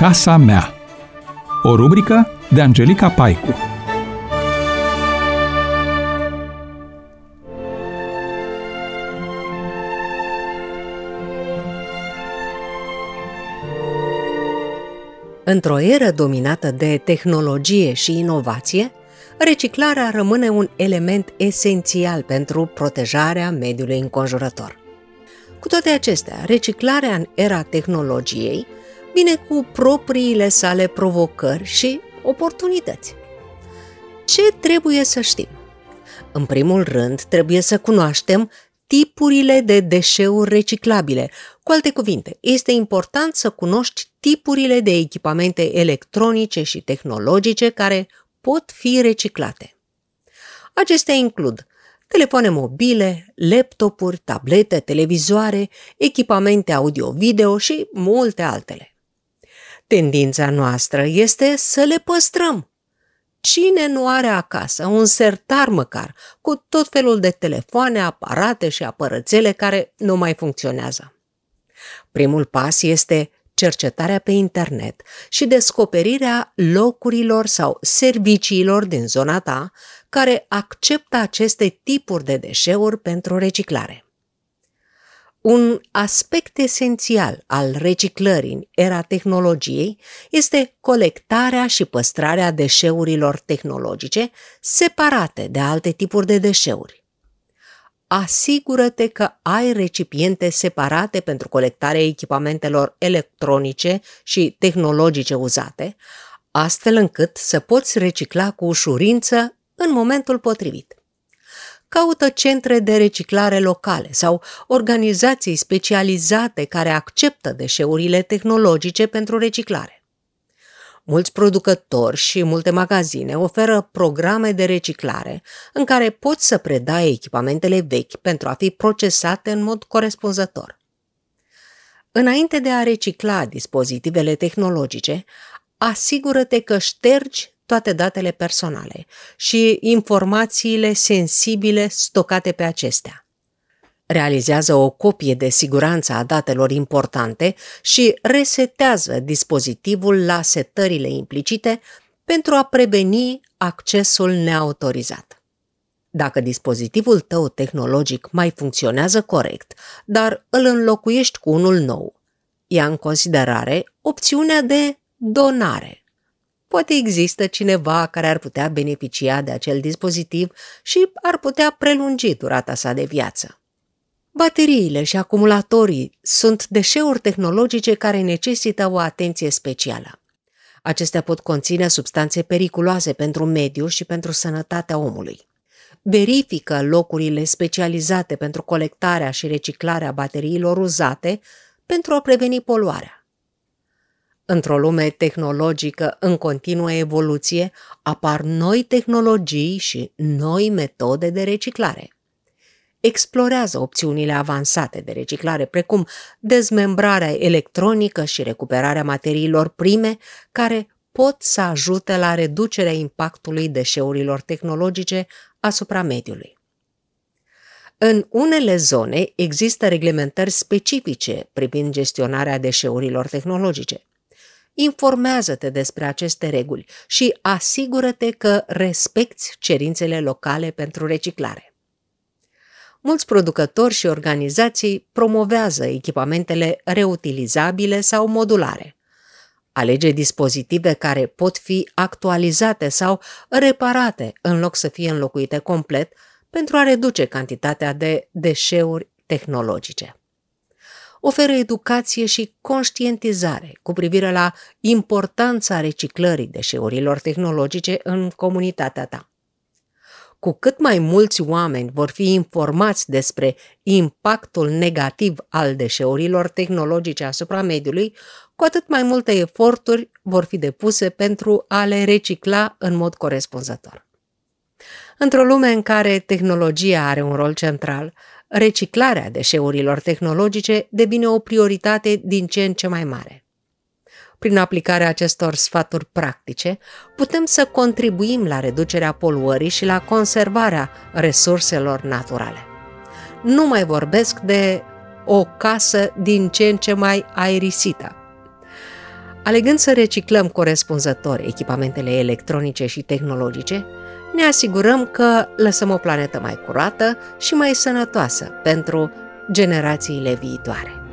Casa mea. O rubrică de Angelica Paicu. Într-o eră dominată de tehnologie și inovație, reciclarea rămâne un element esențial pentru protejarea mediului înconjurător. Cu toate acestea, reciclarea în era tehnologiei vine cu propriile sale provocări și oportunități. Ce trebuie să știm? În primul rând, trebuie să cunoaștem tipurile de deșeuri reciclabile. Cu alte cuvinte, este important să cunoști tipurile de echipamente electronice și tehnologice care pot fi reciclate. Acestea includ telefoane mobile, laptopuri, tablete, televizoare, echipamente audio-video și multe altele. Tendința noastră este să le păstrăm. Cine nu are acasă un sertar măcar cu tot felul de telefoane, aparate și apărățele care nu mai funcționează? Primul pas este cercetarea pe internet și descoperirea locurilor sau serviciilor din zona ta care acceptă aceste tipuri de deșeuri pentru reciclare. Un aspect esențial al reciclării în era tehnologiei este colectarea și păstrarea deșeurilor tehnologice separate de alte tipuri de deșeuri. Asigură-te că ai recipiente separate pentru colectarea echipamentelor electronice și tehnologice uzate, astfel încât să poți recicla cu ușurință în momentul potrivit. Caută centre de reciclare locale sau organizații specializate care acceptă deșeurile tehnologice pentru reciclare. Mulți producători și multe magazine oferă programe de reciclare în care poți să predai echipamentele vechi pentru a fi procesate în mod corespunzător. Înainte de a recicla dispozitivele tehnologice, asigură-te că ștergi toate datele personale și informațiile sensibile stocate pe acestea. Realizează o copie de siguranță a datelor importante și resetează dispozitivul la setările implicite pentru a preveni accesul neautorizat. Dacă dispozitivul tău tehnologic mai funcționează corect, dar îl înlocuiești cu unul nou, ia în considerare opțiunea de donare. Poate există cineva care ar putea beneficia de acel dispozitiv și ar putea prelungi durata sa de viață. Bateriile și acumulatorii sunt deșeuri tehnologice care necesită o atenție specială. Acestea pot conține substanțe periculoase pentru mediu și pentru sănătatea omului. Verifică locurile specializate pentru colectarea și reciclarea bateriilor uzate pentru a preveni poluarea. Într-o lume tehnologică în continuă evoluție, apar noi tehnologii și noi metode de reciclare. Explorează opțiunile avansate de reciclare, precum dezmembrarea electronică și recuperarea materiilor prime, care pot să ajute la reducerea impactului deșeurilor tehnologice asupra mediului. În unele zone există reglementări specifice privind gestionarea deșeurilor tehnologice. Informează-te despre aceste reguli și asigură-te că respecti cerințele locale pentru reciclare. Mulți producători și organizații promovează echipamentele reutilizabile sau modulare. Alege dispozitive care pot fi actualizate sau reparate în loc să fie înlocuite complet pentru a reduce cantitatea de deșeuri tehnologice. Oferă educație și conștientizare cu privire la importanța reciclării deșeurilor tehnologice în comunitatea ta. Cu cât mai mulți oameni vor fi informați despre impactul negativ al deșeurilor tehnologice asupra mediului, cu atât mai multe eforturi vor fi depuse pentru a le recicla în mod corespunzător. Într-o lume în care tehnologia are un rol central, reciclarea deșeurilor tehnologice devine o prioritate din ce în ce mai mare. Prin aplicarea acestor sfaturi practice, putem să contribuim la reducerea poluării și la conservarea resurselor naturale. Nu mai vorbesc de o casă din ce în ce mai aerisită. Alegând să reciclăm corespunzător echipamentele electronice și tehnologice, ne asigurăm că lăsăm o planetă mai curată și mai sănătoasă pentru generațiile viitoare.